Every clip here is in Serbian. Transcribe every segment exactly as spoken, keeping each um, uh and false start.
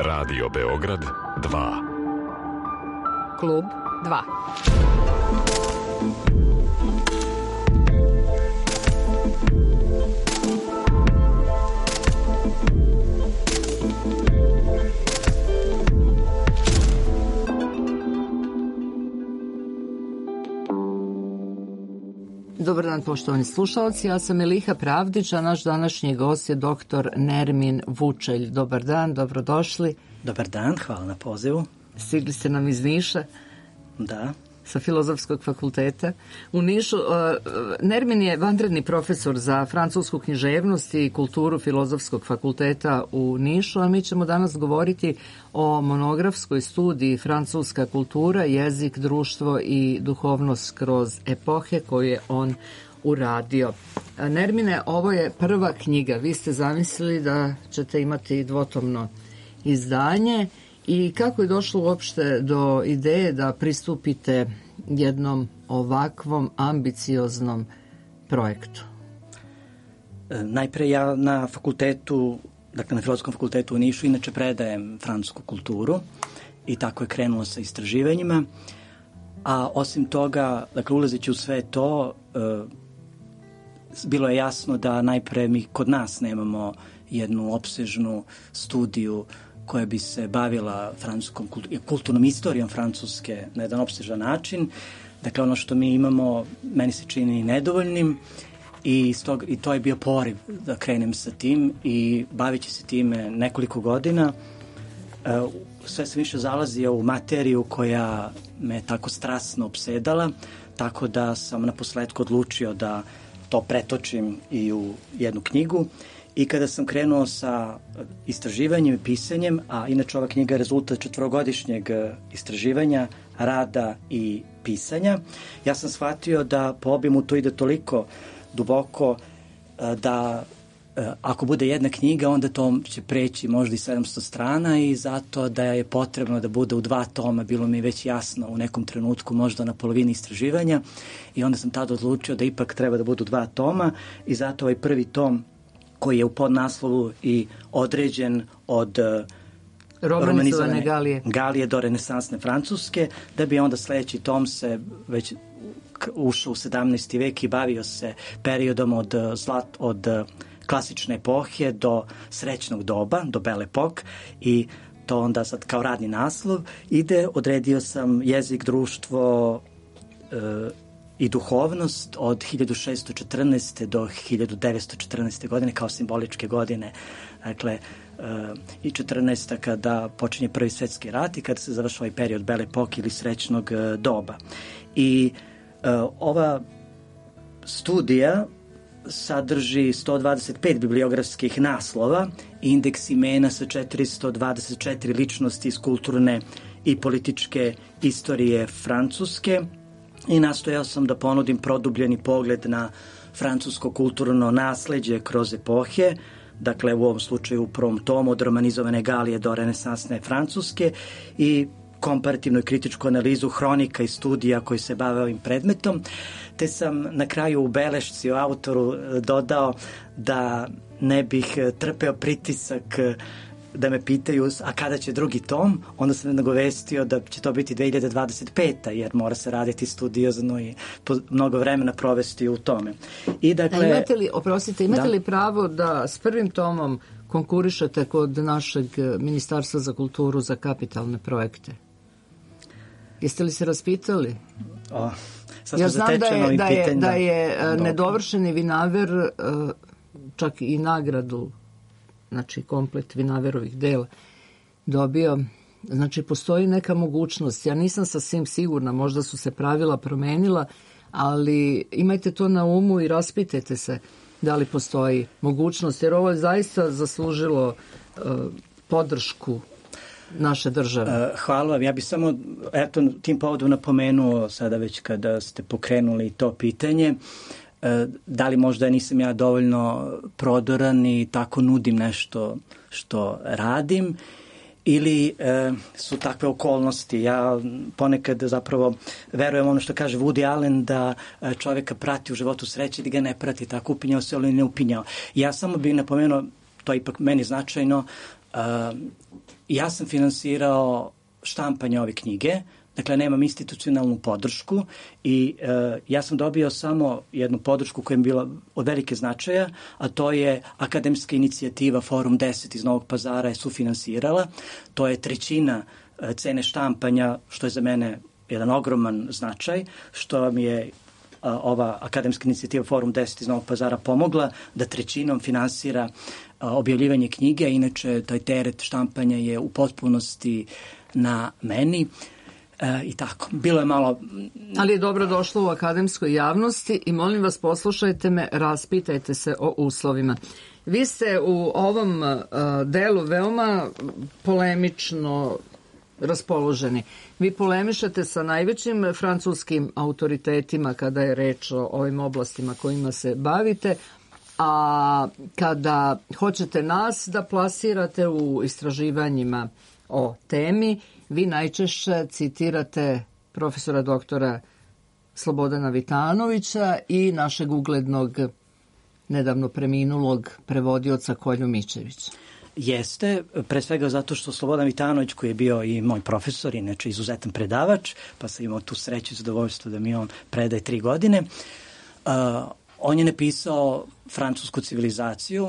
Radio Beograd dva. Klub dva. Dobar dan, poštovani slušalci, ja sam Eliha Pravdić, a naš današnji gost je doktor Nermin Vučelj. Dobar dan, dobrodošli. Dobar dan, hvala na pozivu. Stigli ste nam iz Niša. Da. Sa Filozofskog fakulteta u Nišu. Nermin je vanredni profesor za francusku književnost i kulturu Filozofskog fakulteta u Nišu, a mi ćemo danas govoriti o monografskoj studiji Francuska kultura, jezik, društvo i duhovnost kroz epohe koju je on uradio. Nermine, ovo je prva knjiga. Vi ste zamislili da ćete imati dvotomno izdanje. I kako je došlo uopšte do ideje da pristupite jednom ovakvom ambicioznom projektu? Najpre ja na fakultetu, dakle na Filozofskom fakultetu u Nišu, inače predajem francusku kulturu i tako je krenulo sa istraživanjima. A osim toga, dakle ulazeći u sve to, e, bilo je jasno da najpre mi kod nas nemamo jednu opsežnu studiju koja bi se bavila francuskom kulturnom istorijom Francuske na jedan opsežan način. Dakle, ono što mi imamo, meni se čini nedovoljnim i, stog, i to je bio poriv da krenem sa tim i bavići se time nekoliko godina. Sve sam više zalazio u materiju koja me tako strasno opsedala, tako da sam na posledku odlučio da to pretočim i u jednu knjigu. I kada sam krenuo sa istraživanjem i pisanjem, a inače ova knjiga je rezultat četvorogodišnjeg istraživanja, rada i pisanja, ja sam shvatio da po obimu to ide toliko duboko da ako bude jedna knjiga, onda to će preći možda i sedamsto strana i zato da je potrebno da bude u dva toma, bilo mi već jasno u nekom trenutku, možda na polovini istraživanja, i onda sam tada odlučio da ipak treba da budu dva toma i zato ovaj prvi tom koji je u podnaslovu i određen od romanizovane Galije. Galije do renesansne Francuske, da bi onda sledeći tom se već ušao u sedamnaesti vek i bavio se periodom od, zlat, od klasične epohe do srećnog doba, do Belle Époque, i to onda sad kao radni naslov ide. Odredio sam jezik, društvo e, i duhovnost od hiljadu šeststo četrnaeste do hiljadu devetsto četrnaeste godine kao simboličke godine. Dakle, i četrnaesta kada počinje Prvi svetski rat i kada se završava ovaj period Belle Époque ili srećnog doba. I ova studija sadrži sto dvadeset pet bibliografskih naslova, indeks imena sa četiristo dvadeset četiri ličnosti iz kulturne i političke istorije Francuske, i nastojao sam da ponudim produbljeni pogled na francusko kulturno nasleđe kroz epohe, dakle u ovom slučaju u prvom tomu od romanizovane Galije do renesansne Francuske, i komparativnu i kritičku analizu hronika i studija koji se bave ovim predmetom, te sam na kraju u belešci o autoru dodao da ne bih trpeo pritisak da me pitaju a kada će drugi tom, onda sam nagovestio da će to biti dve hiljade dvadeset peta. jer mora se raditi studiozno i mnogo vremena provesti u tome. I dakle, a imate li, oprostite, imate da? li pravo da s prvim tomom konkurišete kod našeg Ministarstva za kulturu za kapitalne projekte? Jeste li se raspitali? O, sad ja znam da je, da je, da je da. nedovršeni Vinaver čak i nagradu, znači komplet Vinaverovih dela dobio. Znači postoji neka mogućnost, ja nisam sasvim sigurna, možda su se pravila promenila, ali imajte to na umu i raspitajte se da li postoji mogućnost, jer ovo je zaista zaslužilo uh, podršku naše države. Hvala vam. Ja bih samo eto, tim povodom napomenuo sada već kada ste pokrenuli to pitanje, da li možda nisam ja dovoljno prodoran i tako nudim nešto što radim, ili e, su takve okolnosti. Ja ponekad zapravo verujem ono što kaže Woody Allen, da čoveka prati u životu sreće, da ga ne prati tako upinjao se, ali ne upinjao. Ja samo bih napomenuo, to je ipak meni značajno, ja sam finansirao štampanje ove knjige, dakle nemam institucionalnu podršku i uh, ja sam dobio samo jednu podršku koja je bila od velike značaja, a to je akademska inicijativa Forum deset iz Novog Pazara je sufinansirala. To je trećina uh, cene štampanja, što je za mene jedan ogroman značaj, što mi je uh, ova akademska inicijativa Forum deset iz Novog Pazara pomogla da trećinom finansira uh, objavljivanje knjige, inače taj teret štampanja je u potpunosti na meni. E, i tako. Bilo je malo... Ali je dobro došlo u akademskoj javnosti i molim vas poslušajte me, raspitajte se o uslovima. Vi ste u ovom uh, delu veoma polemično raspoloženi. Vi polemišete sa najvećim francuskim autoritetima kada je reč o ovim oblastima kojima se bavite, a kada hoćete nas da plasirate u istraživanjima o temi, vi najčešće citirate profesora doktora Slobodana Vitanovića i našeg uglednog, nedavno preminulog prevodioca Kolju Mičevića. Jeste, pre svega zato što Slobodan Vitanović, koji je bio i moj profesor, inače izuzetan predavač, pa sam imao tu sreću i zadovoljstvo da mi on predaje tri godine, uh, on je napisao francusku civilizaciju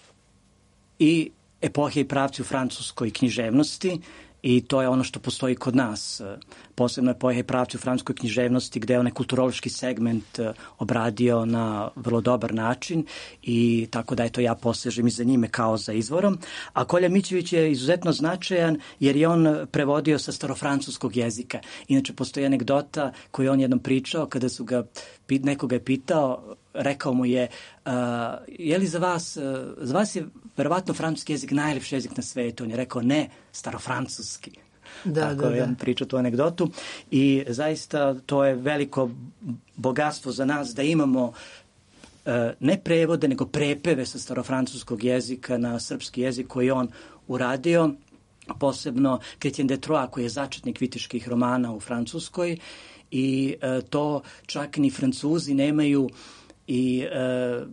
i epohe i pravci u francuskoj književnosti i to je ono što postoji kod nas. Posebno epohe i pravci u francuskoj književnosti gde je onaj kulturološki segment obradio na vrlo dobar način i tako da eto ja posežem i za njime kao za izvorom. A Kolja Mičević je izuzetno značajan jer je on prevodio sa starofrancuskog jezika. Inače postoji anegdota koju on jednom pričao kada su ga, nekoga je pitao, rekao mu je, uh, je li za vas, uh, za vas je verovatno francuski jezik najljepši jezik na svetu? On je rekao, ne, starofrancuski. Da, Tako da, je da. on pričao tu anegdotu i zaista to je veliko bogatstvo za nas da imamo uh, ne prevode, nego prepeve sa starofrancuskog jezika na srpski jezik koji on uradio, posebno Chrétien de Troyes koji je začetnik viteških romana u Francuskoj i uh, to čak ni Francuzi nemaju i uh,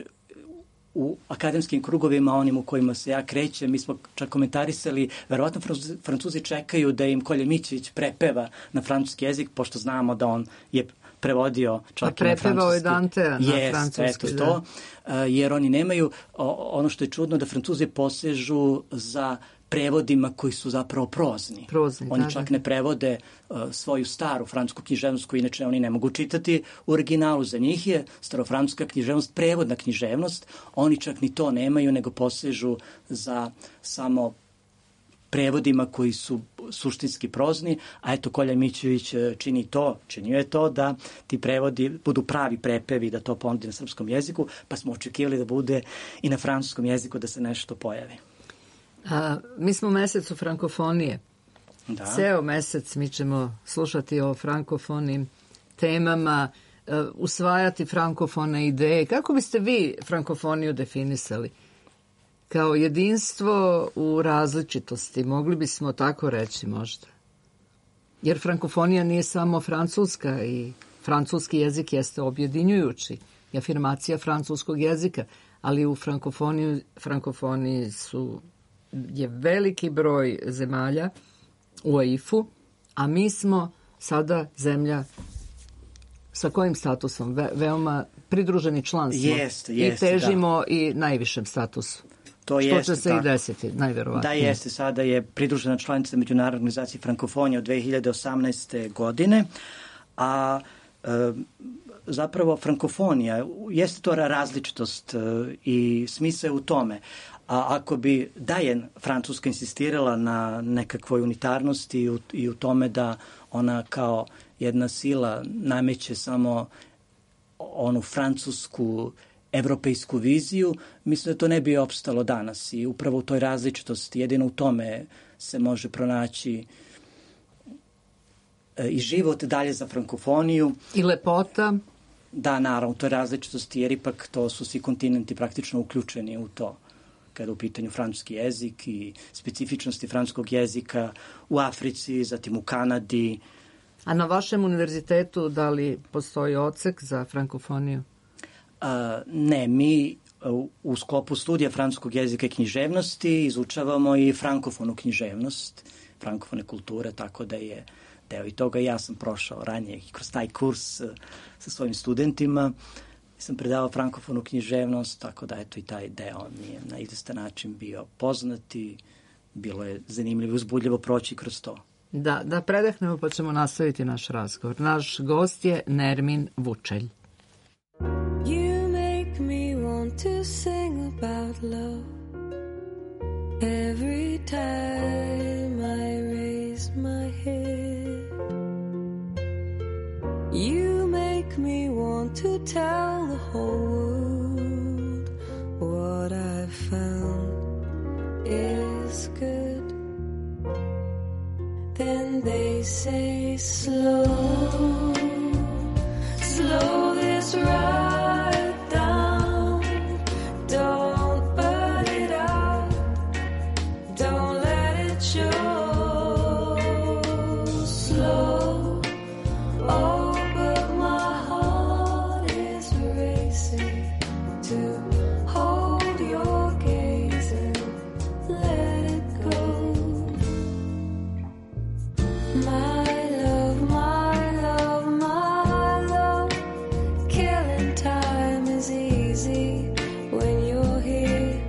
u akademskim krugovima, onim u kojima se ja krećem, mi smo čak komentarisali, verovatno Francuzi čekaju da im Kolja Mičević prepeva na francuski jezik, pošto znamo da on je prevodio čak pa i na francuski. prepevao je Dantea na Jest, francuski. Eto to, da. jer oni nemaju, ono što je čudno, da Francuzi posežu za prevodima koji su zapravo prozni. prozni oni da, čak da. ne prevode uh, svoju staru francusku književnost koju inače oni ne mogu čitati u originalu. Za njih je starofrancuska književnost prevodna književnost. Oni čak ni to nemaju, nego posežu za samo prevodima koji su suštinski prozni, a eto Kolja Mičević čini to, činio je to da ti prevodi budu pravi prepevi, da to ponudi na srpskom jeziku, pa smo očekivali da bude i na francuskom jeziku da se nešto pojavi. A, mi smo u mesecu frankofonije. Da. Ceo mesec mi ćemo slušati o frankofonim temama, uh, usvajati frankofone ideje. Kako biste vi frankofoniju definisali? Kao jedinstvo u različitosti, mogli bismo tako reći možda. Jer frankofonija nije samo francuska i francuski jezik jeste objedinjujući i afirmacija francuskog jezika, ali u frankofoniji, frankofoniji su je veliki broj zemalja u A I F-u, a mi smo sada zemlja sa kojim statusom? Ve, veoma pridruženi član smo Jeste, jeste, i težimo da. i najvišem statusu. To Što jeste, će se tako. i desiti, najverovatnije. Da, jeste. Sada je pridružena članica Međunarodne organizacije frankofonije od dve hiljade osamnaeste. godine, a e, zapravo frankofonija jeste to različitost e, i smisao u tome. A ako bi da je Francuska insistirala na nekakvoj unitarnosti i u, i u tome da ona kao jedna sila nameće samo onu francusku evropejsku viziju, mislim da to ne bi opstalo danas i upravo u toj različitosti, jedino u tome se može pronaći i život dalje za frankofoniju. I lepota. Da, naravno, to je različitosti, jer ipak to su svi kontinenti praktično uključeni u to, kada u pitanju francuski jezik i specifičnosti francuskog jezika u Africi, zatim u Kanadi. A na vašem univerzitetu da li postoji odsek za frankofoniju? Uh, ne, mi u, u sklopu studija francuskog jezika i književnosti izučavamo i frankofonu književnost, frankofone kulture, tako da je deo i toga. Ja sam prošao ranije kroz taj kurs uh, sa svojim studentima. Sam predavao frankofonu književnost, tako da eto i taj deo mi je na izvestan način bio poznat i bilo je zanimljivo i uzbudljivo proći kroz to. Da, da predahnemo pa ćemo nastaviti naš razgovor. Naš gost je Nermin Vučelj. You make me want to sing about love every time I raise my head. You make me want to tell the whole world what I've found is good. Then they say slow, slow this right down. Don't burn it out, don't let it show. Slow, oh, but my heart is racing to hold your gaze and let it go. My love, my love, my love, killing time is easy when you're here.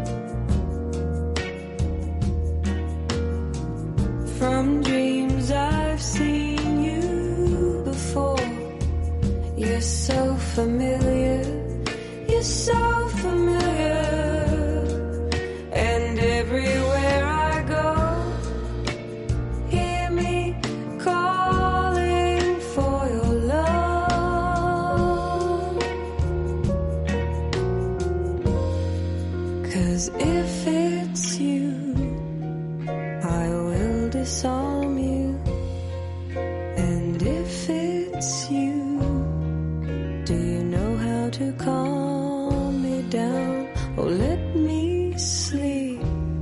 From dreams I've seen you before. You're so familiar, you're so familiar. And everywhere I go, hear me calling for your love. 'Cause if it's you, I will disarm you. And if it's you, do you know how to calm me down? Oh, let me sleep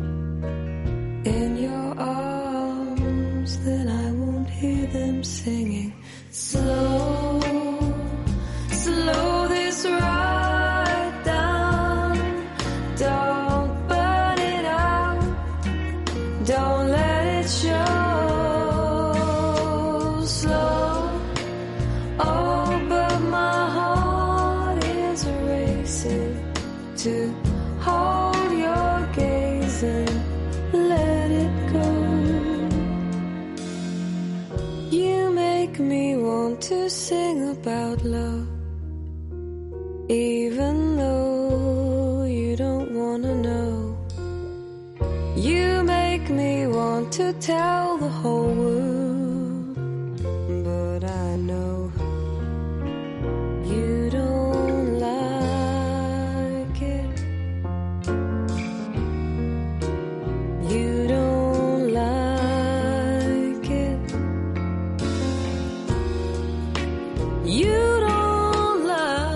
in your arms, then I won't hear them singing. Slow, slow this right down. Don't burn it out, don't let it show. Slow, oh, but my heart is racing to hold your gaze and let it go. You make me want to sing about love, even though you don't wanna know. You make me want to tell the whole world, but I know you don't like it. You don't like it. You don't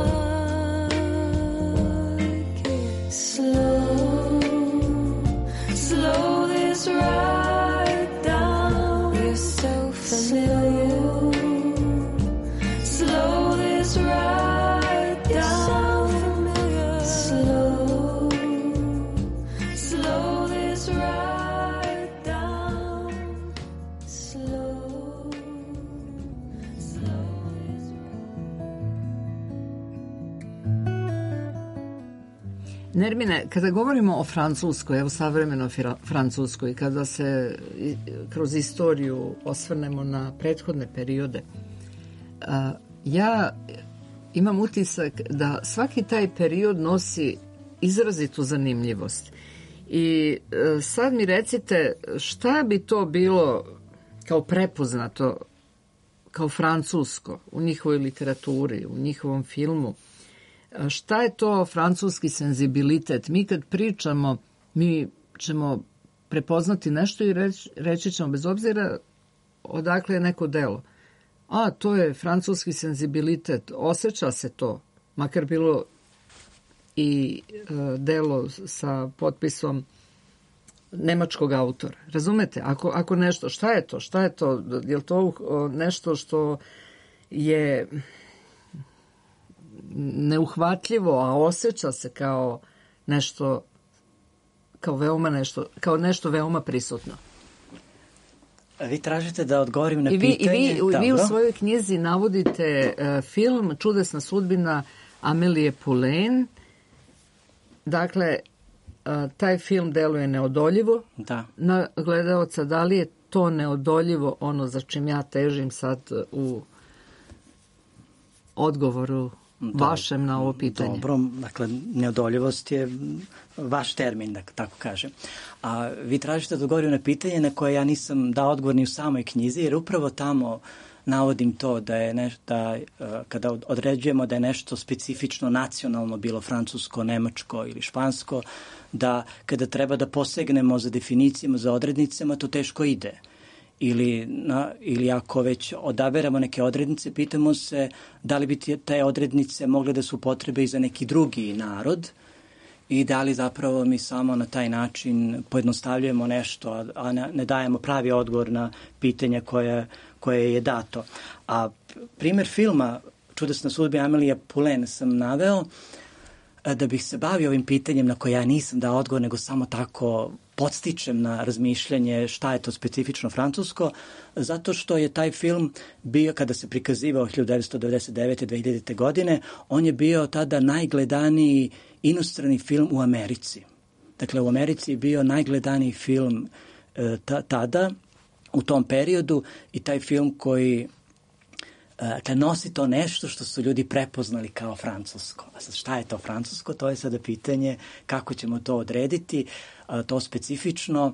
like it. Slow, slow this right down. You're so familiar. Slow this right down. Slow, slow this right down. Slow, slow this Nermine, kada govorimo o Francuskoj, evo savremenoj Francuskoj, kada se kroz istoriju osvrnemo na prethodne periode, ja imam utisak da svaki taj period nosi izrazitu zanimljivost. I sad mi recite, šta bi to bilo kao prepoznato kao francusko u njihovoj literaturi, u njihovom filmu? Šta je to francuski senzibilitet? Mi kad pričamo, mi ćemo prepoznati nešto i reći, reći ćemo bez obzira odakle je neko delo. A, to je francuski senzibilitet, osjeća se to, makar bilo i e, delo sa potpisom nemačkog autora. Razumete? Ako, ako nešto, šta je to? Šta je to? Je li to nešto što je neuhvatljivo, a osjeća se kao nešto, kao veoma nešto, kao nešto veoma prisutno. Vi tražite da odgovorim na I vi, pitanje. I vi, vi u svojoj knjizi navodite uh, film Čudesna sudbina Amelie Poulain. Dakle, uh, taj film deluje neodoljivo da. na gledaoca. Da li je to neodoljivo ono za čim ja težim sad u odgovoru Do, vašem na ovo pitanje? Dobro, dakle, neodoljivost je vaš termin, da tako kažem. A vi tražite da odgovorim na pitanje na koje ja nisam dao odgovor ni u samoj knjizi, jer upravo tamo navodim to da je nešto, da, kada određujemo da je nešto specifično nacionalno, bilo francusko, nemačko ili špansko, da kada treba da posegnemo za definicijama, za odrednicama, to teško ide. Ili, na, ili ako već odaberamo neke odrednice, pitamo se da li bi te odrednice mogle da su potrebe i za neki drugi narod i da li zapravo mi samo na taj način pojednostavljujemo nešto, a ne, ne dajemo pravi odgovor na pitanja koje, koje je dato. A primer filma Čudesna sudbina Amelie Poulain sam naveo da bih se bavio ovim pitanjem na koje ja nisam dao odgovor, nego samo tako podstičem na razmišljanje šta je to specifično francusko, zato što je taj film bio, kada se prikazivao hiljadu devetsto devedeset devete. do dve hiljadite. godine, on je bio tada najgledaniji inostrani film u Americi. Dakle, u Americi je bio najgledaniji film e, ta, tada, u tom periodu, i taj film koji Dakle, nosi to nešto što su ljudi prepoznali kao francusko. A sad, šta je to francusko? To je sada pitanje kako ćemo to odrediti. To specifično,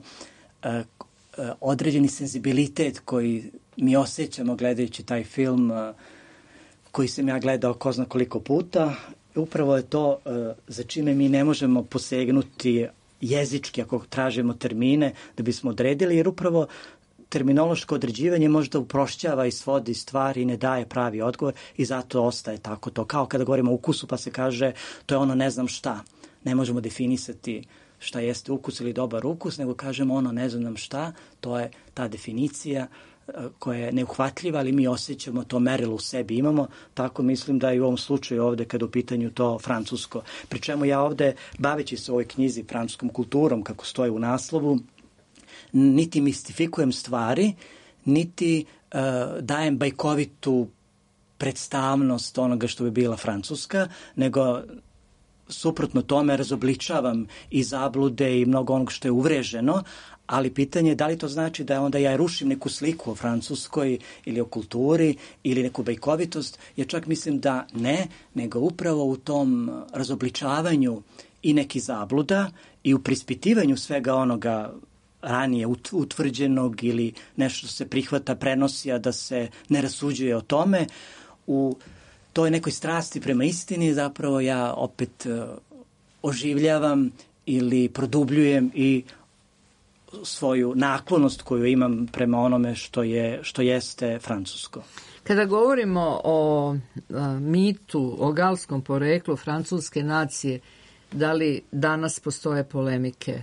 određeni senzibilitet koji mi osjećamo gledajući taj film, koji sam ja gledao ko zna koliko puta, upravo je to za čime mi ne možemo posegnuti jezički ako tražimo termine da bismo odredili, jer upravo terminološko određivanje možda uprošćava i svodi stvari i ne daje pravi odgovor i zato ostaje tako to. Kao kada govorimo o ukusu pa se kaže to je ono ne znam šta. Ne možemo definisati šta jeste ukus ili dobar ukus, nego kažemo ono ne znam šta, to je ta definicija koja je neuhvatljiva, ali mi osjećamo to merilo u sebi imamo, tako mislim da i u ovom slučaju ovde kada u pitanju to francusko. Pri čemu ja ovde, baveći se u ovoj knjizi francuskom kulturom, kako stoji u naslovu, niti mistifikujem stvari, niti uh, dajem bajkovitu predstavnost onoga što bi bila Francuska, nego suprotno tome razobličavam i zablude i mnogo onog što je uvreženo, ali pitanje je da li to znači da onda ja rušim neku sliku o Francuskoj ili o kulturi ili neku bajkovitost. Ja čak mislim da ne, nego upravo u tom razobličavanju i neki zabluda i u prispitivanju svega onoga ranije utvrđenog ili nešto se prihvata, prenosi, a da se ne rasuđuje o tome. U toj nekoj strasti prema istini zapravo ja opet uh, oživljavam ili produbljujem i svoju naklonost koju imam prema onome što je što jeste francusko. Kada govorimo o a, mitu, o galskom poreklu francuske nacije, da li danas postoje polemike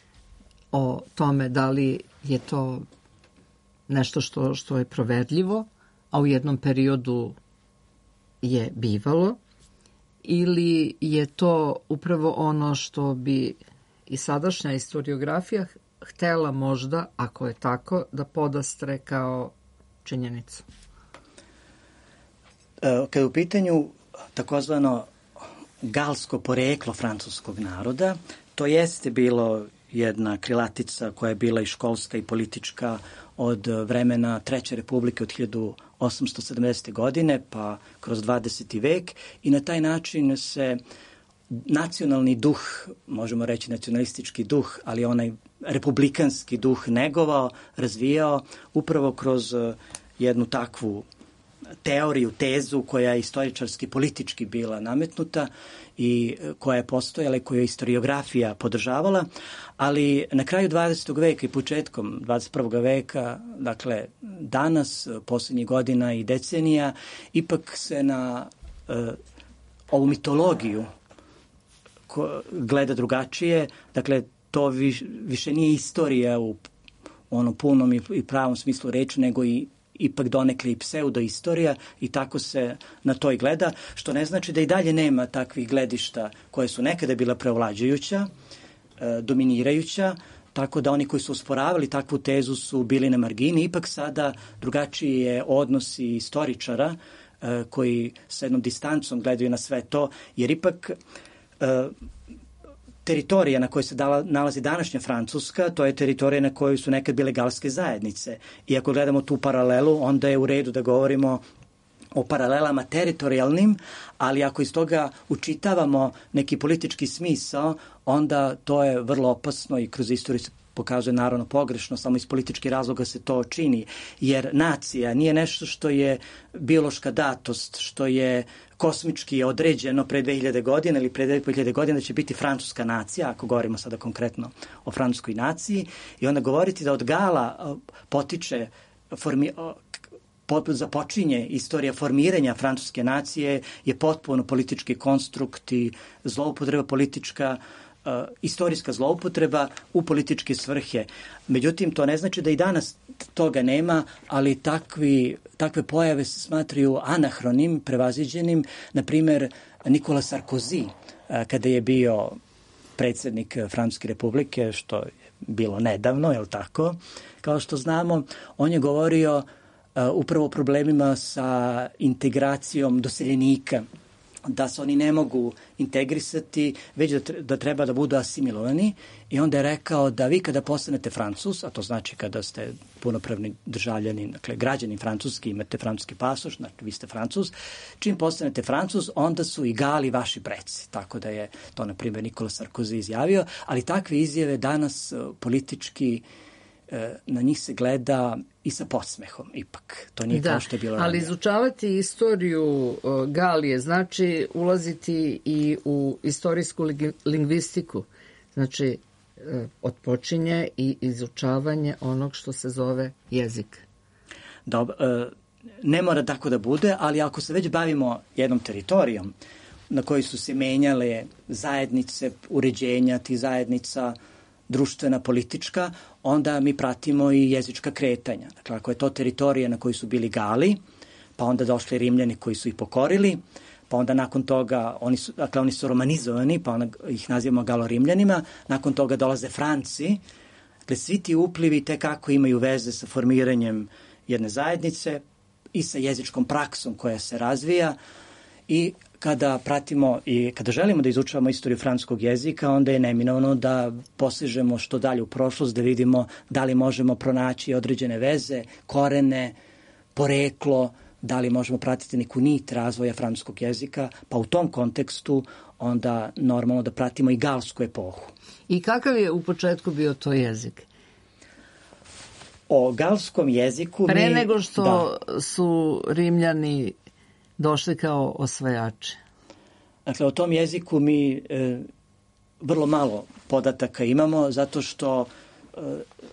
o tome da li je to nešto što, što je proverljivo, a u jednom periodu je bivalo, ili je to upravo ono što bi i sadašnja historiografija htela možda, ako je tako, da podastre kao činjenicu? Kada je u pitanju takozvano galsko poreklo francuskog naroda, to jeste bilo jedna krilatica koja je bila i školska i politička od vremena Treće republike od hiljadu osamsto sedamdesete. godine pa kroz dvadeseti vek i na taj način se nacionalni duh, možemo reći nacionalistički duh, ali onaj republikanski duh negovao, razvijao upravo kroz jednu takvu teoriju, tezu koja je istoričarski politički bila nametnuta i koja je postojala i koju je historiografija podržavala, ali na kraju dvadesetog veka i početkom dvadeset prvog veka, dakle danas, posljednjih godina i decenija, ipak se na uh, ovu mitologiju ko, gleda drugačije, dakle to viš, više nije istorija u ono punom i, i pravom smislu reči, nego i ipak donekle i pseudoistorija i tako se na to i gleda, što ne znači da i dalje nema takvih gledišta koje su nekada bila preovlađujuća, dominirajuća, tako da oni koji su osporavali takvu tezu su bili na margini. Ipak sada drugačiji je odnos i istoričara koji sa jednom distancom gledaju na sve to, jer ipak teritorija na kojoj se dala, nalazi današnja Francuska, to je teritorija na kojoj su nekad bile galske zajednice. I ako gledamo tu paralelu, onda je u redu da govorimo o paralelama teritorijalnim, ali ako iz toga učitavamo neki politički smisao, onda to je vrlo opasno i kroz istoriju se pokazuje naravno pogrešno, samo iz političkih razloga se to čini, jer nacija nije nešto što je biološka datost, što je kosmički određeno pre dve hiljade godina ili pre dve hiljade godina da će biti francuska nacija, ako govorimo sada konkretno o francuskoj naciji, i onda govoriti da od Gala potiče formi, započinje istorija formiranja francuske nacije je potpuno politički konstrukt i zloupotreba politička, uh, istorijska zloupotreba u političke svrhe. Međutim, to ne znači da i danas toga nema, ali takvi, takve pojave se smatraju anahronim, prevaziđenim. Na primer, Nikola Sarkozy, uh, kada je bio predsjednik Francuske republike, što je bilo nedavno, je li tako? Kao što znamo, on je govorio Uh, upravo problemima sa integracijom doseljenika, da se oni ne mogu integrisati, već da, da treba da budu asimilovani. I onda je rekao da vi kada postanete Francus, a to znači kada ste punopravni državljanin, dakle građanin francuski, imate francuski pasoš, znači vi ste Francus, čim postanete Francus, onda su i Gali vaši preci. Tako da je to, na primjer, Nikola Sarkozy izjavio, ali takve izjave danas uh, politički na njih se gleda i sa podsmehom ipak. To nije da, kao što je bilo ranije. Ali izučavati istoriju Galije znači ulaziti i u istorijsku lingvistiku. Znači otpočinje i izučavanje onog što se zove jezik. Dobro, ne mora tako da bude, ali ako se već bavimo jednom teritorijom na kojoj su se menjale zajednice, uređenja tih zajednica, društvena, politička, onda mi pratimo i jezička kretanja. Dakle, ako je to teritorija na kojoj su bili Gali, pa onda došli Rimljani koji su ih pokorili, pa onda nakon toga, oni su, dakle, oni su romanizovani, pa onda ih nazivamo Galo-Rimljanima, nakon toga dolaze Franci. Dakle, svi ti uplivi te kako imaju veze sa formiranjem jedne zajednice i sa jezičkom praksom koja se razvija. I kada pratimo i kada želimo da izučavamo istoriju francuskog jezika, onda je neminovno da posežemo što dalje u prošlost, da vidimo da li možemo pronaći određene veze, korene, poreklo, da li možemo pratiti neku nit razvoja francuskog jezika, pa u tom kontekstu onda normalno da pratimo i galsku epohu. I kakav je u početku bio to jezik? O galskom jeziku... Pre mi, nego što da. su Rimljani došli kao osvajači. Dakle, o tom jeziku mi e, vrlo malo podataka imamo, zato što e,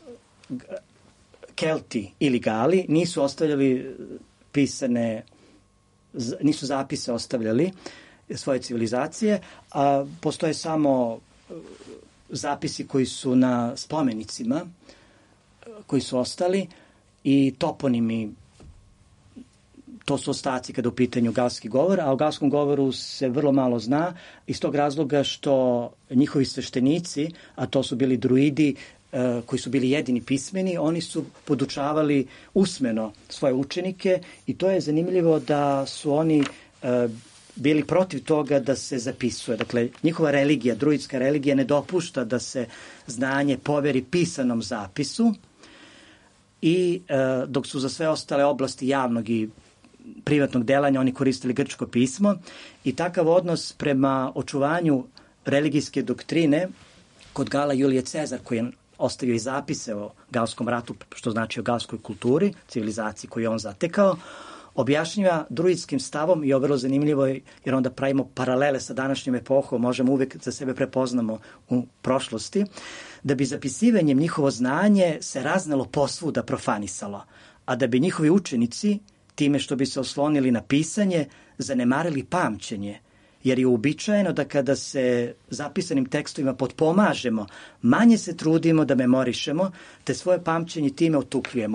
Kelti ili Gali nisu ostavljali pisane, nisu zapise ostavljali svoje civilizacije, a postoje samo zapisi koji su na spomenicima, koji su ostali, i toponimi. To su ostaci kada u pitanju galski govor, a o galskom govoru se vrlo malo zna iz tog razloga što njihovi sveštenici, a to su bili druidi e, koji su bili jedini pismeni, oni su podučavali usmeno svoje učenike i to je zanimljivo da su oni e, bili protiv toga da se zapisuje. Dakle, njihova religija, druidska religija, ne dopušta da se znanje poveri pisanom zapisu i e, dok su za sve ostale oblasti javnog i privatnog delanja oni koristili grčko pismo i takav odnos prema očuvanju religijske doktrine kod Gala Julije Cezar, koji je ostavio i zapise o galskom ratu, što znači o galskoj kulturi, civilizaciji koju je on zatekao, objašnjava druidskim stavom i ovo vrlo zanimljivo jer onda pravimo paralele sa današnjom epohom, možemo uvek za sebe prepoznamo u prošlosti, da bi zapisivanjem njihovo znanje se raznelo posvuda profanisalo, a da bi njihovi učenici time što bi se oslonili na pisanje, zanemarili pamćenje, jer je uobičajeno da kada se zapisanim tekstovima potpomažemo, manje se trudimo da memorišemo, te svoje pamćenje time otupljujemo.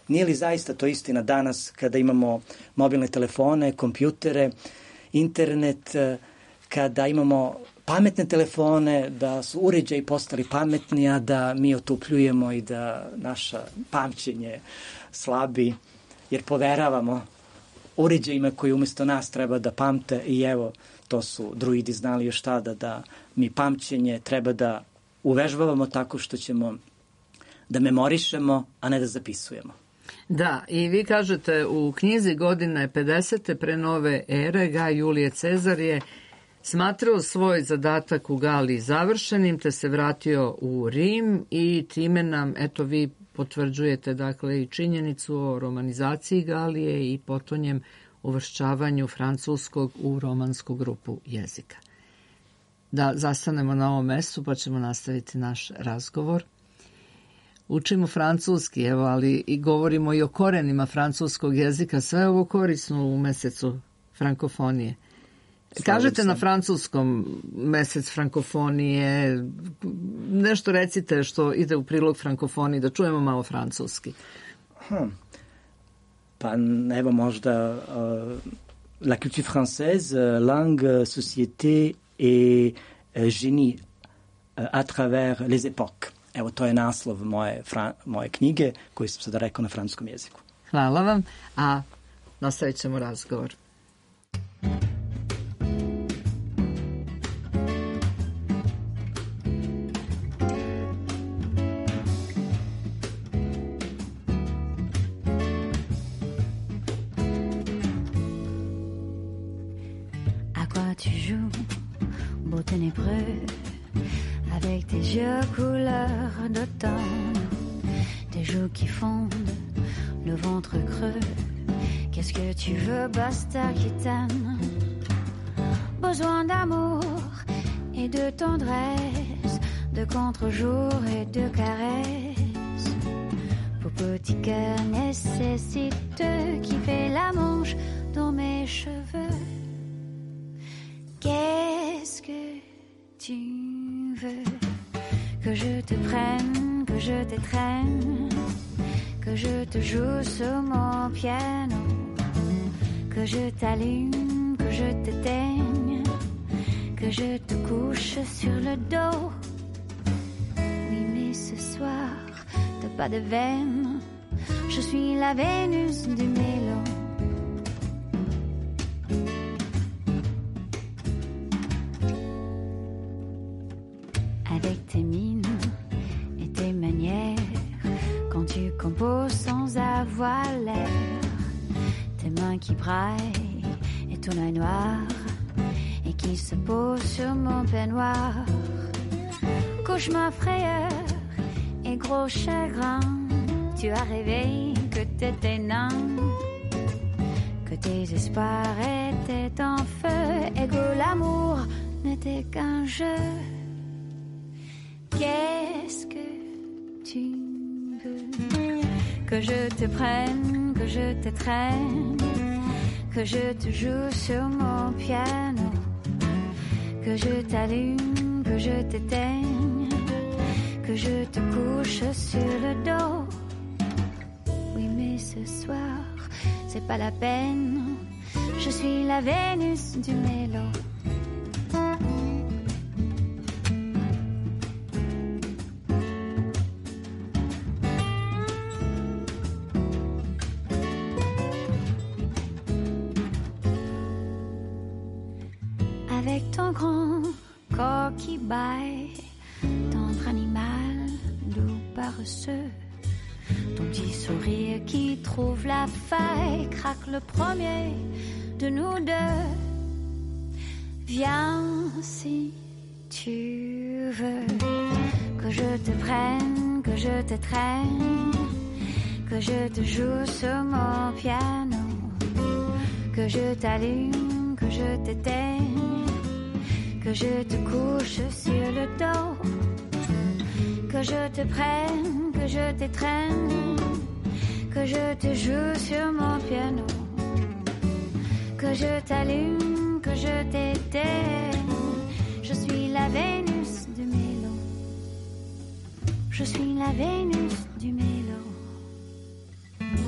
Nije li zaista to istina danas kada imamo mobilne telefone, kompjutere, internet, kada imamo pametne telefone, da su uređaji postali pametni, a da mi otupljujemo i da naša pamćenje slabi, jer poveravamo uređajima koji umjesto nas treba da pamte i evo, to su druidi znali još tada, da mi pamćenje treba da uvežbavamo tako što ćemo da memorišemo, a ne da zapisujemo. Da, i vi kažete u knjizi Godine pedesete pre nove ere Gaj Julije Cezar je smatrao svoj zadatak u Galiji završenim, te se vratio u Rim i time nam, eto vi potvrđujete dakle i činjenicu o romanizaciji Galije i potonjem uvršćavanju francuskog u romansku grupu jezika. Da zastanemo na ovom mestu pa ćemo nastaviti naš razgovor. Učimo francuski, evo, ali i govorimo i o korenima francuskog jezika. Sve ovo korisno u mesecu frankofonije. Kažete na francuskom mesec frankofonije, nešto recite što ide u prilog frankofoniji, da čujemo malo francuski. Hmm. Pa evo možda uh, la culture française, langue, société et uh, génie uh, à travers les époques. Evo, to je naslov moje, fran, moje knjige koju sam sada rekao na francuskom jeziku. Hvala vam, a nastavit ćemo razgovor. Ténébreux, avec tes yeux couleur d'automne, tes joues qui fondent, le ventre creux. Qu'est-ce que tu veux, basta qui t'aime? Besoin d'amour et de tendresse, de contre-jour et de caresses. Pour petit cœur nécessiteux qui fait la manche dans mes cheveux. Qu'est-ce que tu veux? Que je te prenne, que je t'étreigne, que je te joue sur mon piano, que je t'allume, que je t'éteigne, que je te couche sur le dos. Oui, mais ce soir, t'as pas de veine, je suis la Vénus du Mélo. Avec tes mines et tes manières, quand tu composes sans avoir l'air, tes mains qui braillent et ton œil noir, et qui se pose sur mon peignoir. Cauchemar, frayeur et gros chagrin, tu as rêvé que t'étais nain, que tes espoirs étaient en feu, et que l'amour n'était qu'un jeu. Qu'est-ce que tu veux? Que je te prenne, que je t'étreigne, que je te joue sur mon piano, que je t'allume, que je t'éteigne, que je te couche sur le dos. Oui, mais ce soir, c'est pas la peine, je suis la Vénus du Mélo. Avec ton grand corps qui baille, tendre animal, doux paresseux, ton petit sourire qui trouve la faille, craque le premier de nous deux. Viens si tu veux, que je te prenne, que je te traîne, que je te joue sur mon piano, que je t'allume, que je t'éteigne, que je te couche sur le dos, que je te prenne, que je t'étreigne, que je te joue sur mon piano, que je t'allume, que je t'éteigne. Je suis la Vénus du Mélo. Je suis la Vénus du Mélo.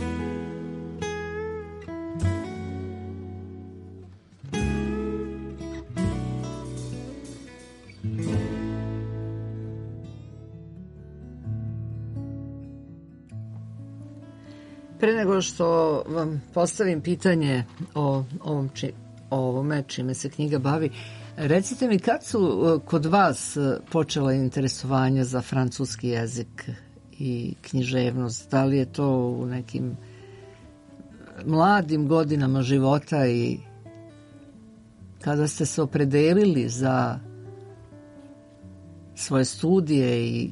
Pre nego što vam postavim pitanje o, ovom či, o ovome čime se knjiga bavi, recite mi kad su kod vas počela interesovanja za francuski jezik i književnost? Da li je to u nekim mladim godinama života i kada ste se opredelili za svoje studije i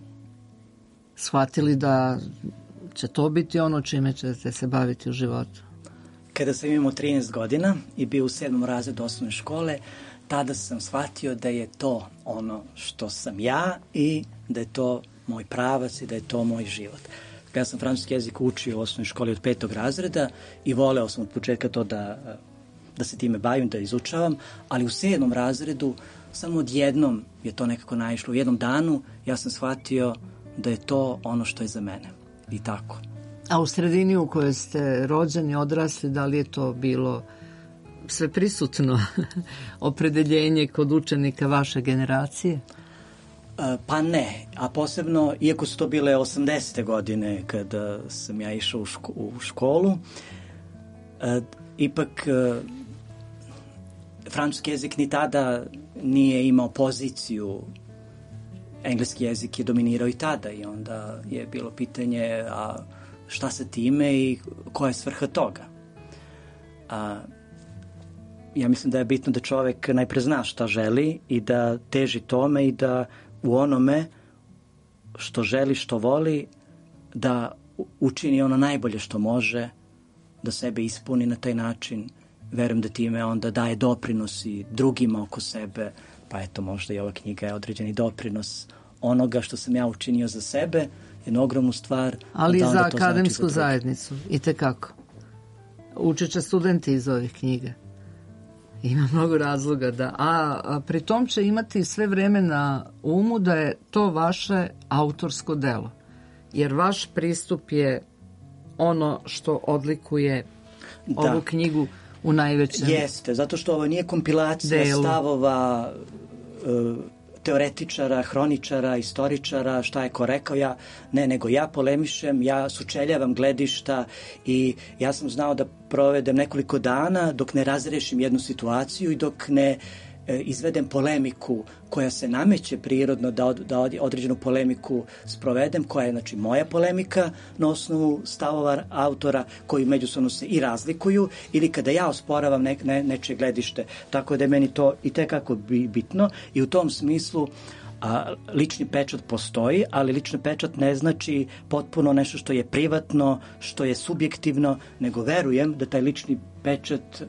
shvatili da će to biti ono čime ćete se baviti u životu? Kada sam imao trinaest godina i bio u sedmom razredu osnovne škole, tada sam shvatio da je to ono što sam ja i da je to moj pravac i da je to moj život. Ja sam francuski jezik učio u osnovnoj školi od petog razreda i voleo sam od početka to da, da se time bavim, da izučavam, ali u sedmom razredu samo odjednom je to nekako naišlo. U jednom danu ja sam shvatio da je to ono što je za mene. I tako. A u sredini u kojoj ste rođeni, odrasli, da li je to bilo sve prisutno opredeljenje kod učenika vaše generacije? Pa ne, a posebno, iako su to bile osamdesete godine kada sam ja išao u, ško, u školu, e, ipak e, francuski jezik ni tada nije imao poziciju, engleski jezik je dominirao i tada i onda je bilo pitanje a šta sa time i koja je svrha toga. A, ja mislim da je bitno da čovek najpre zna šta želi i da teži tome i da u onome što želi, što voli, da učini ono najbolje što može, da sebe ispuni na taj način. Verujem da time onda daje doprinos i drugima oko sebe, pa eto možda i ova knjiga je određeni doprinos onoga što sam ja učinio za sebe, jednu ogromnu stvar. Ali i za akademsku znači za zajednicu, i tekako. Učeće studenti iz ovih knjiga. Ima mnogo razloga da, a, a pri tom će imati sve vreme na umu da je to vaše autorsko delo. Jer vaš pristup je ono što odlikuje da. Ovu knjigu u najvećem Jeste, zato što ovo nije kompilacija delu. Stavova uh, teoretičara, hroničara, istoričara, šta je ko rekao, ja, ne, nego ja polemišem, ja sučeljavam gledišta i ja sam znao da provedem nekoliko dana dok ne razrešim jednu situaciju i dok ne e, izvedem polemiku koja se nameće prirodno da, od, da određenu polemiku sprovedem, koja je znači moja polemika na osnovu stavova autora koji međusobno se i razlikuju ili kada ja osporavam ne, ne, nečije gledište. Tako da je meni to i tekako bitno i u tom smislu a, lični pečat postoji, ali lični pečat ne znači potpuno nešto što je privatno, što je subjektivno, nego verujem da taj lični pečat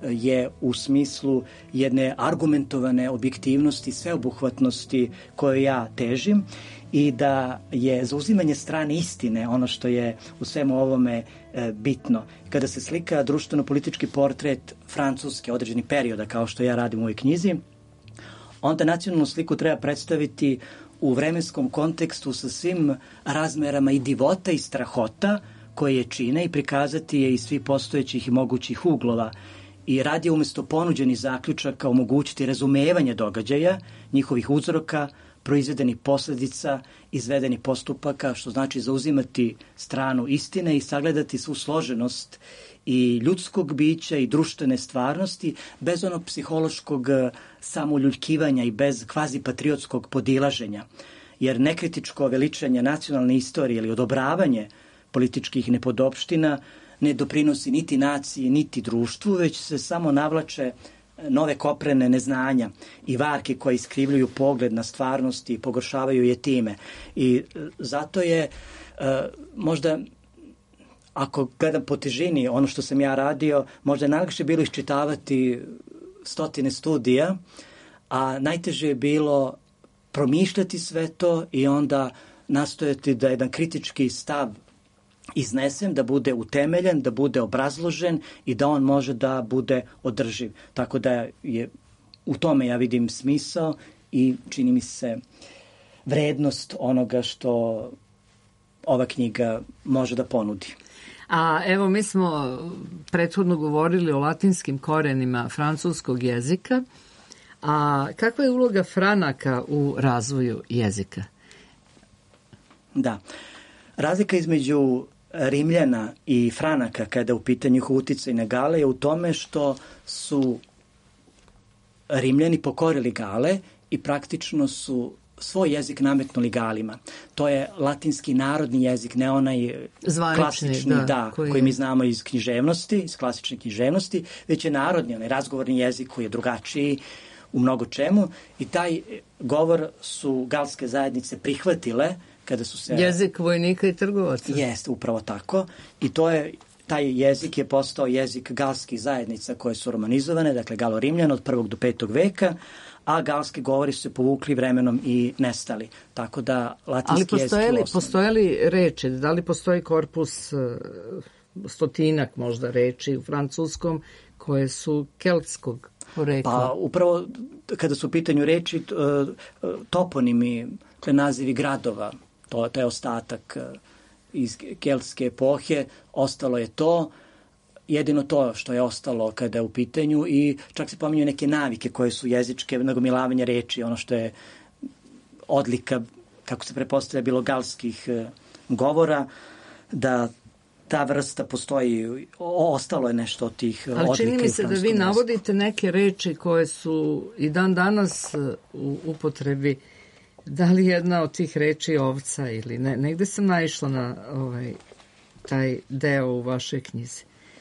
je u smislu jedne argumentovane objektivnosti, sveobuhvatnosti koju ja težim i da je zauzimanje strane istine ono što je u svemu ovome e, bitno. Kada se slika društveno-politički portret Francuske određenih perioda, kao što ja radim u ovoj knjizi, onda nacionalnu sliku treba predstaviti u vremenskom kontekstu sa svim razmerama i divota i strahota koje je čine i prikazati je iz svih postojećih i mogućih uglova. I radi umjesto ponuđenih zaključaka omogućiti razumevanje događaja, njihovih uzroka, proizvedenih posljedica, izvedenih postupaka, što znači zauzimati stranu istine i sagledati svu složenost i ljudskog bića i društvene stvarnosti bez onog psihološkog samoljuljkivanja i bez kvazipatriotskog podilaženja. Jer nekritičko veličanje nacionalne istorije ili odobravanje političkih nepodopština ne doprinosi niti naciji, niti društvu, već se samo navlače nove koprene neznanja i varke koje iskrivljuju pogled na stvarnosti i pogoršavaju je time. I zato je možda, ako gledam po težini ono što sam ja radio, možda je najlakše bilo iščitavati stotine studija, a najteže je bilo promišljati sve to i onda nastojati da jedan kritički stav iznesem, da bude utemeljen, da bude obrazložen i da on može da bude održiv. Tako da je u tome ja vidim smisao i čini mi se vrednost onoga što ova knjiga može da ponudi. A evo mi smo prethodno govorili o latinskim korenima francuskog jezika, a kakva je uloga Franaka u razvoju jezika? Da, razlika između Rimljana i Franaka kada u pitanju njihov uticaj na Gale je u tome što su Rimljani pokorili Gale i praktično su svoj jezik nametnuli Galima. To je latinski narodni jezik, ne onaj zvanični, klasični, da, da koji, koji mi znamo iz književnosti, iz klasične književnosti, već je narodni, onaj razgovorni jezik koji je drugačiji u mnogo čemu i taj govor su galske zajednice prihvatile kada su se... Jezik vojnika i trgovaca. Jeste, upravo tako. I to je, taj jezik je postao jezik galskih zajednica koje su romanizovane, dakle Galo-Rimljana od prvog do petog veka, a galski govori su se povukli vremenom i nestali. Tako da latinski jezik je osnovno. Ali postoje li reči, da li postoji korpus stotinak možda reči u francuskom koje su keltskog porekla? Pa upravo kada su u pitanju reči, toponimi, nazivi gradova, to, to je ostatak iz keltske epohe, ostalo je to, jedino to što je ostalo kada je u pitanju i čak se pominju neke navike koje su jezičke, nagomilavanje reči, ono što je odlika, kako se prepostavlja, bilo galskih govora, da ta vrsta postoji, ostalo je nešto od tih odlika. Ali čini mi se da vi navodite neke reči koje su i dan danas u upotrebi. Da li jedna od tih reči ovca ili ne? Negde sam naišla na ovaj, taj deo u vašoj knjizi.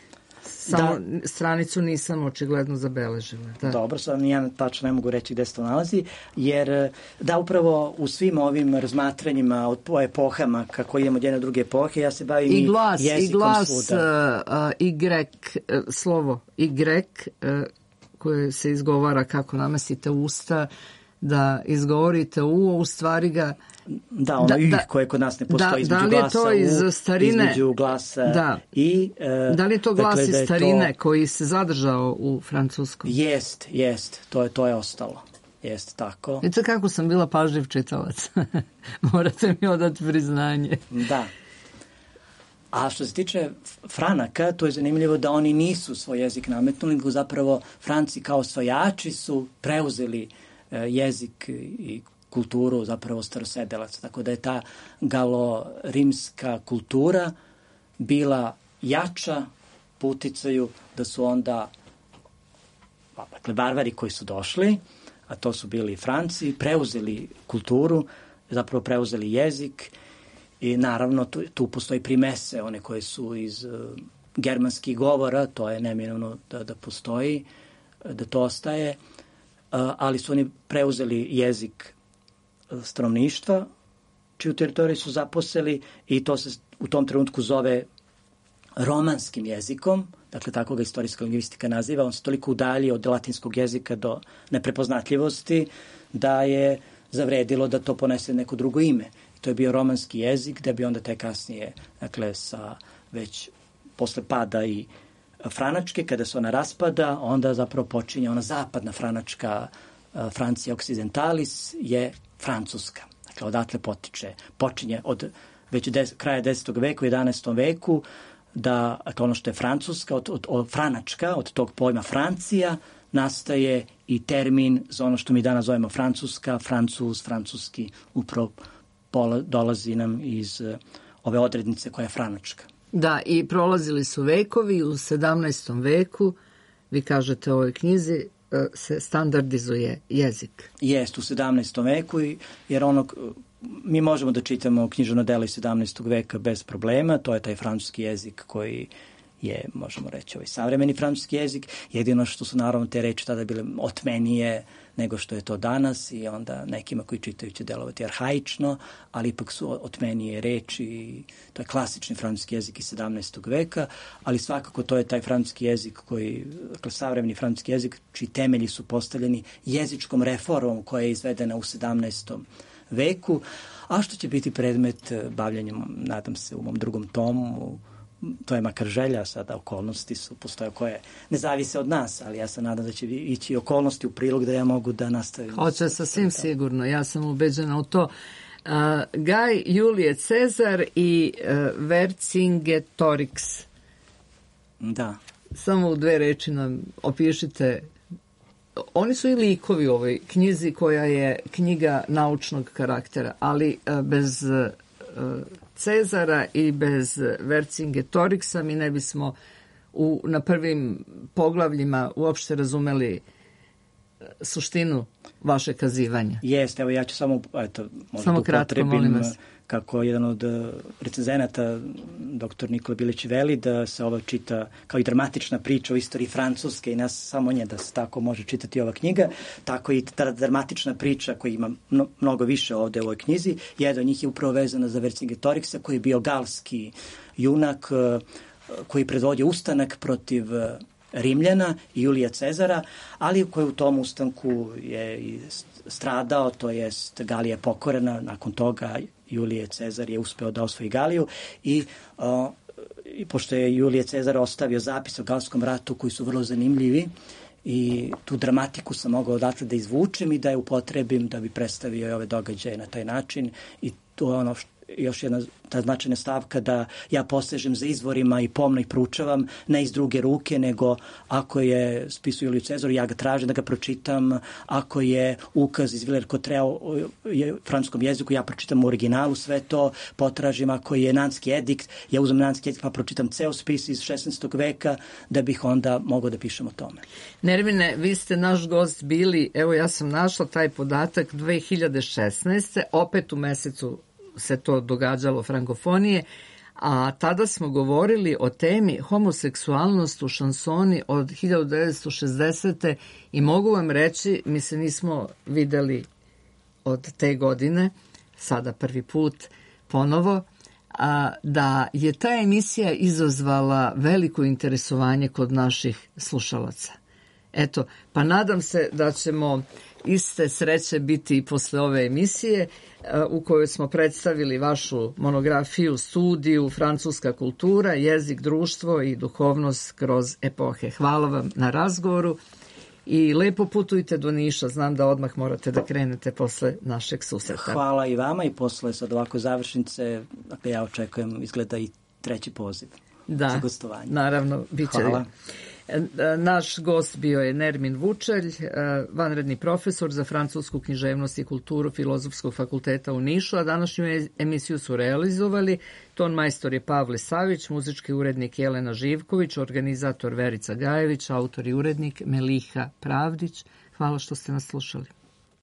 Samo da. Stranicu nisam očigledno zabeležila. Da. Dobro, sad ja tačno ne mogu reći gde se to nalazi, jer da upravo u svim ovim razmatranjima od po epohama, kako idemo od jedne druge epohe, ja se bavim i, glas, i jezikom i glas, svuda. Uh, Y, uh, slovo Y, uh, koje se izgovara kako namestite usta, da izgovorite u, u stvari ga... Da, ono da, y koje kod nas ne postoji da, između da glasa to iz u, starine, između glasa da, i... Uh, da li je to glas dakle, iz starine to, koji se zadržao u francuskom? Jest, jest, to je, to je ostalo. Jest tako. Vidite kako sam bila pažljiv čitalac. Morate mi odati priznanje. Da. A što se tiče Franaka, to je zanimljivo da oni nisu svoj jezik nametnuli, nego zapravo Franci kao osvajači su preuzeli jezik i kulturu zapravo starosedelaca. Tako da je ta galo-rimska kultura bila jača po uticaju da su onda dakle, barvari koji su došli, a to su bili Franci, preuzeli kulturu, zapravo preuzeli jezik i naravno tu, tu postoji primese, one koje su iz uh, germanskih govora, to je neminovno da, da postoji, da to ostaje, ali su oni preuzeli jezik stanovništva, čiju teritoriju su zaposeli i to se u tom trenutku zove romanskim jezikom, dakle tako ga istorijska lingvistika naziva, on se toliko udalji od latinskog jezika do neprepoznatljivosti da je zavredilo da to ponese neko drugo ime. To je bio romanski jezik, da bi onda te kasnije, dakle sa već posle pada i Franačke, kada se ona raspada, onda zapravo počinje ona zapadna Franačka, uh, Francija Occidentalis je Francuska. Dakle, odatle potiče, počinje od već des, kraja desetog veka, u jedanaestom veku, da dakle, ono što je Francuska, od, od, od Franačka, od tog pojma Francija, nastaje i termin za ono što mi danas zovemo Francuska, Francuz, francuski, upravo pola, dolazi nam iz uh, ove odrednice koja je Franačka. Da, i prolazili su vekovi, u sedamnaestom veku, vi kažete u ovoj knjizi, se standardizuje jezik. Jest, u sedamnaestom veku, jer ono, mi možemo da čitamo književno delo iz sedamnaestog veka bez problema, to je taj francuski jezik koji je, možemo reći, ovaj savremeni francuski jezik, jedino što su naravno te reči tada bile otmenije nego što je to danas i onda nekima koji čitaju će delovati arhaično, ali ipak su otmenije reči i to je klasični francuski jezik iz sedamnaestog veka, ali svakako to je taj francuski jezik koji, dakle savremeni francuski jezik čiji temelji su postavljeni jezičkom reformom koja je izvedena u sedamnaestom veku, a što će biti predmet bavljenja, nadam se, u mom drugom tomu. To je makar želja, sada okolnosti su postoje koje ne zavise od nas, ali ja se nadam da će ići okolnosti u prilog da ja mogu da nastavim. Hoće sasvim sigurno, ja sam ubeđena u to. Uh, Gaj Julije Cezar i uh, Vercingetorix. Da. Samo u dve reči nam opišite. Oni su i likovi u ovoj knjizi koja je knjiga naučnog karaktera, ali uh, bez uh, Cezara i bez Vercingetoriksa mi ne bismo u, na prvim poglavljima uopšte razumeli suštinu vaše kazivanja. Jeste, evo ja ću samo, eto, možda samo kratko, molim vas. Kako jedan od recenzenata, doktor Nikola Bilić veli, da se ovo čita kao i dramatična priča o istoriji Francuske i nas samo nje da se tako može čitati ova knjiga, tako i ta dramatična priča koja ima mnogo više ovde u ovoj knjizi. Jedna od njih je upravo vezana za Vercingetoriksa, koji je bio galski junak koji predvodio ustanak protiv Rimljana i Julija Cezara, ali koji u tom ustanku je i stradao, to jest Galija je pokorena, nakon toga Julije Cezar je uspeo da osvoji Galiju i, o, i pošto je Julije Cezar ostavio zapis o Galskom ratu koji su vrlo zanimljivi i tu dramatiku sam mogao odatle da izvučem i da je upotrebim da bi predstavio ove događaje na taj način i to je ono što još jedna ta značajna stavka da ja posežem za izvorima i pomno ih proučavam, ne iz druge ruke, nego ako je spis u Juliju Cezaru, ja ga tražim da ga pročitam, ako je ukaz iz Villers-Cotterêts u francuskom jeziku, ja pročitam u originalu sve to, potražim ako je Nanski edikt, ja uzmem Nanski edikt pa pročitam ceo spis iz šesnaestog veka da bih onda mogao da pišem o tome. Nermine, vi ste naš gost bili, evo ja sam našla taj podatak dve hiljade šesnaeste. opet u mesecu se to događalo frankofonije, a tada smo govorili o temi homoseksualnost u šansoni od hiljadu devetsto šezdesete. i mogu vam reći, mi se nismo videli od te godine, sada prvi put ponovo, a, da je ta emisija izazvala veliko interesovanje kod naših slušalaca. Eto, pa nadam se da ćemo iste sreće biti i posle ove emisije u kojoj smo predstavili vašu monografiju, studiju Francuska kultura, jezik, društvo i duhovnost kroz epohe. Hvala vam na razgovoru i lepo putujte do Niša. Znam da odmah morate da krenete posle našeg susreta. Hvala i vama i posle sad ovako završnice, dakle ja očekujem izgleda i treći poziv da, za gostovanje. Naravno, bit će. Hvala. Naš gost bio je Nermin Vučelj, vanredni profesor za francusku književnost i kulturu Filozofskog fakulteta u Nišu, a današnju emisiju su realizovali ton majstor je Pavle Savić, muzički urednik Jelena Živković, organizator Verica Gajević, autor i urednik Meliha Pravdić. Hvala što ste nas slušali.